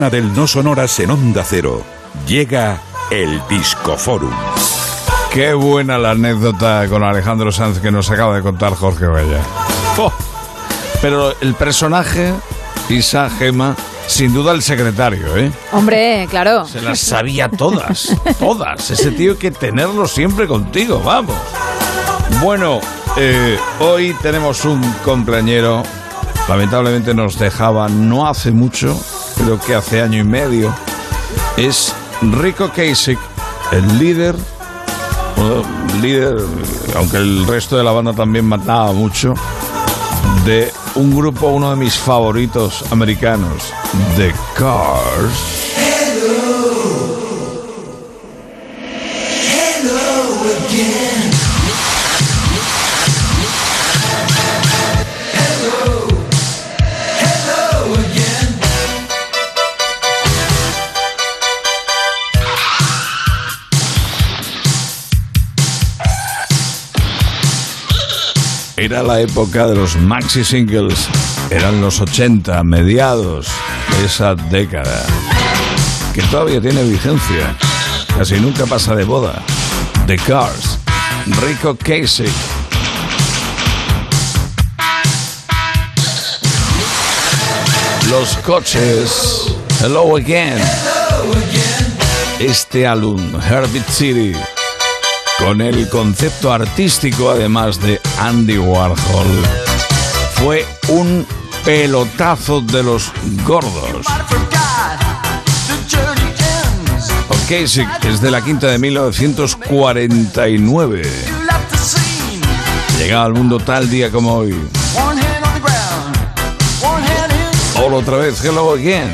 Del No Sonoras en Onda Cero. Llega el Discoforum. Qué buena la anécdota con Alejandro Sanz que nos acaba de contar Jorge Valla. ¡Oh! Pero el personaje, Isa, Gema, sin duda el secretario, ¿eh? Hombre, claro. Se las sabía todas, todas. Ese tío hay que tenerlo siempre contigo, vamos. Bueno, hoy tenemos un cumpleañero. Lamentablemente nos dejaba no hace mucho, creo que hace año y medio. Es Rico Ocasek, el líder, aunque el resto de la banda también mataba mucho, de un grupo, uno de mis favoritos americanos, The Cars. Era la época de los maxi singles, eran los 80, mediados de esa década, que todavía tiene vigencia, casi nunca pasa de moda. The Cars, Rico Ocasek. Los coches, Hello Again. Este álbum, Heartbeat City, con el concepto artístico, además de Andy Warhol, fue un pelotazo de los gordos. Ocasek es de la quinta de 1949. Llegaba al mundo tal día como hoy. Hola otra vez, Hello Again.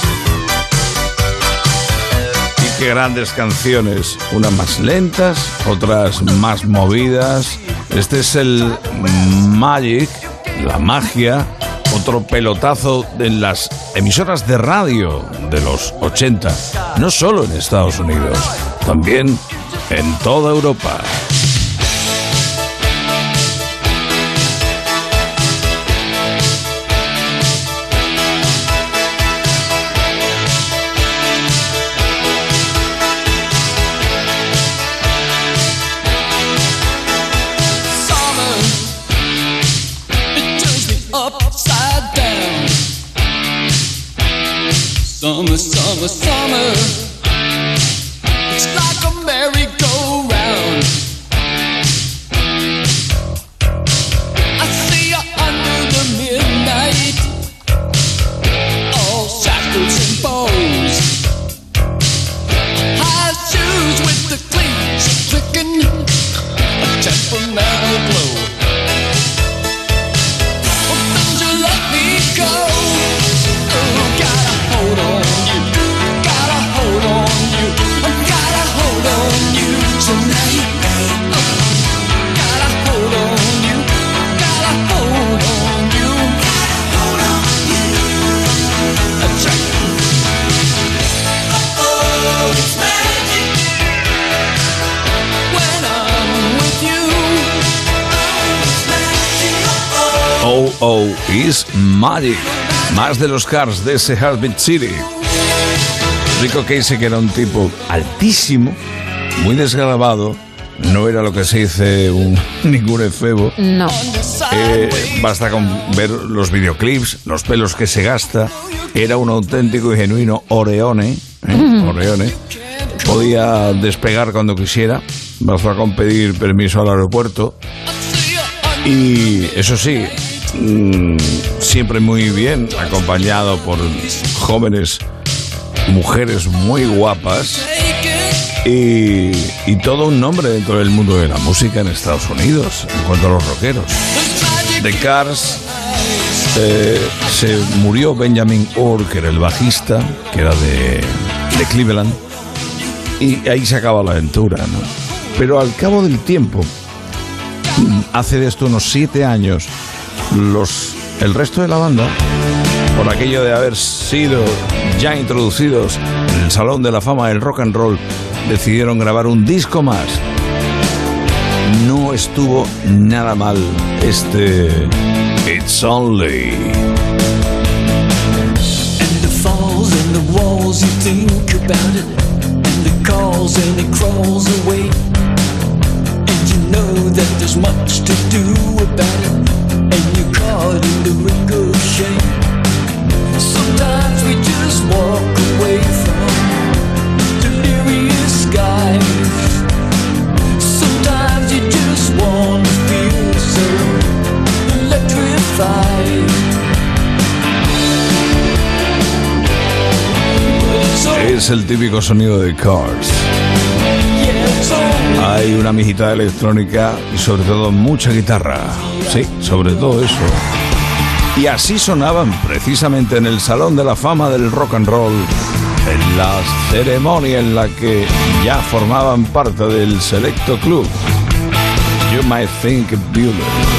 Qué grandes canciones, unas más lentas, otras más movidas. Este es el Magic, la magia, otro pelotazo en las emisoras de radio de los 80, no solo en Estados Unidos, también en toda Europa. Summer, summer, summer. It's like a merry-go-round. I see you under the midnight, all shackles and bows. High shoes with the cleats clicking, a temperamental glow. Oh, don't you let me go. Oh, oh, is magic. Más de los Cars, de ese Heartbeat City. Rico Ocasek era un tipo altísimo, muy desgarbado. No era lo que se dice ningún efebo. No. Basta con ver los videoclips, los pelos que se gasta. Era un auténtico y genuino oreone. Oreone. Podía despegar cuando quisiera. Basta con pedir permiso al aeropuerto. Y eso sí, siempre muy bien acompañado por jóvenes mujeres muy guapas y todo un nombre dentro del mundo de la música en Estados Unidos en cuanto a los rockeros. The Cars, se murió Benjamin Orr, que era el bajista, que era de Cleveland, y ahí se acaba la aventura, ¿no? Pero al cabo del tiempo, hace de esto unos 7 años, el resto de la banda, por aquello de haber sido ya introducidos en el Salón de la Fama del Rock and Roll, decidieron grabar un disco más. No estuvo nada mal este It's Only. And the falls in the you think about it, and it calls and it crawls away, and you know that there's much to do about it, and you're caught in the ricochet. Sometimes we just walk away from delirious skies. Sometimes you just wanna feel so electrified. Es el típico sonido de Cars. Hay una mijita electrónica y sobre todo mucha guitarra. Sí, sobre todo eso. Y así sonaban precisamente en el Salón de la Fama del Rock and Roll, en la ceremonia en la que ya formaban parte del selecto club. You Might Think Bueller.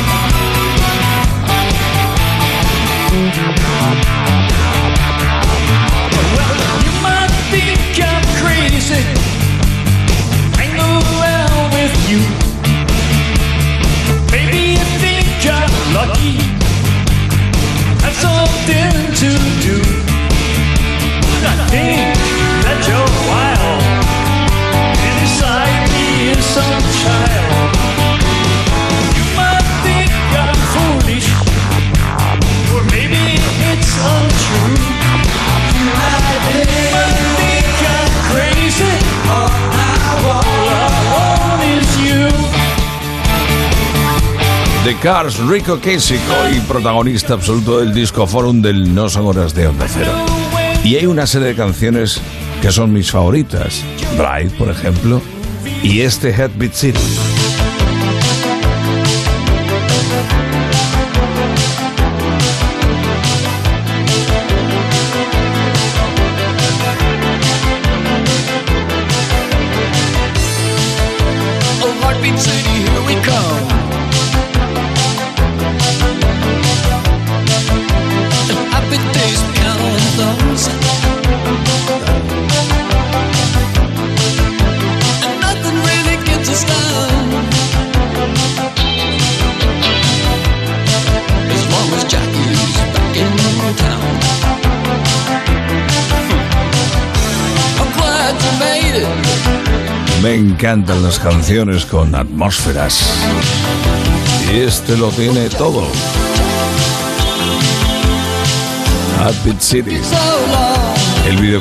Something to do. I think that you're wild. Inside me is some child. You might think I'm foolish, or maybe it's untrue. You might think I'm crazy. All I want is you. The Cars, Rico Késico y protagonista absoluto del Disco Forum del No Son Horas de Onda Cero. Y hay una serie de canciones que son mis favoritas. Bright, por ejemplo, y este Heartbeat City. Oh, Heartbeat City, here we come. Me encantan las canciones con atmósferas. Y este lo tiene todo. Heartbeat City. El video